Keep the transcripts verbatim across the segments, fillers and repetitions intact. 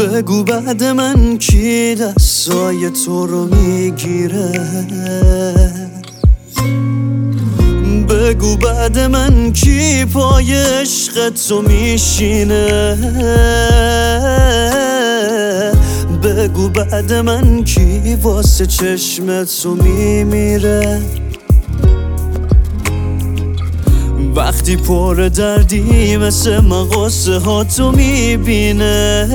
بگو بعد من کی دستای تو رو میگیره، بگو بعد من کی پای عشق تو میشینه، بگو بعد من کی واسه چشم تو میمیره. وقتی پر دردی مثل من قصه ها تو میبینه،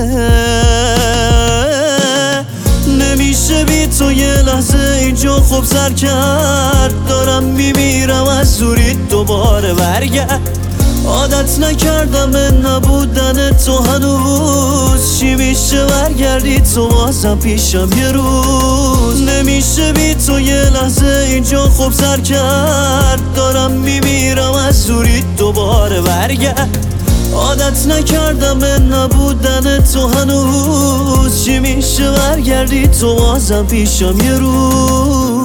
نمیشه بی تو یه لحظه اینجا خوب سر کرد، دارم میمیرم از دوری دوباره برگرد. عادت نکردم به نبودن تو هنوز، چی میشه برگردی تو بازم پیشم یه روز. نمیشه بی تو یه لحظه اینجا خوب سر کرد، دارم میمیرم از دوری دوباره برگرد. عادت نکردم به نبودن تو هنوز، چی میشه برگردی تو بازم پیشم یه روز.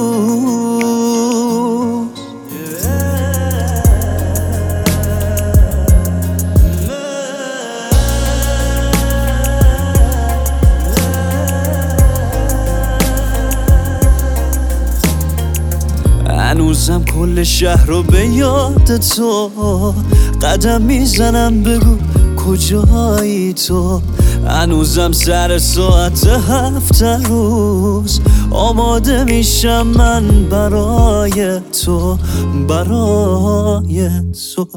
هنوزم کل شهر رو به یاد تو قدم میزنم، بگو کجایی تو. هنوزم سر ساعت هفت روز آماده میشم من برای تو، برای تو.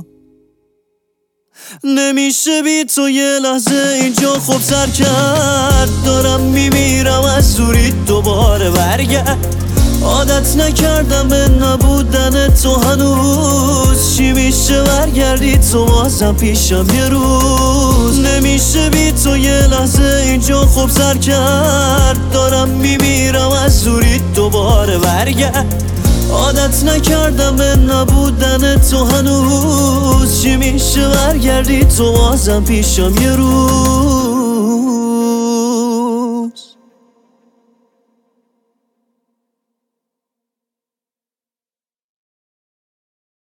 نمیشه بی تو یه لحظه اینجا خوب سر کرد، دارم میمیرم از دوری دوباره برگرد. عادت نکردم به نبودن تو هنوز، چی میشه برگردی تو بازم پیشم یه روز. نمیشه بی تو یه لحظه اینجا خوب سر کرد، دارم میمیرم از دوری دوباره برگرد. عادت نکردم به نبودن تو هنوز، چی میشه برگردی تو بازم پیشم یه روز.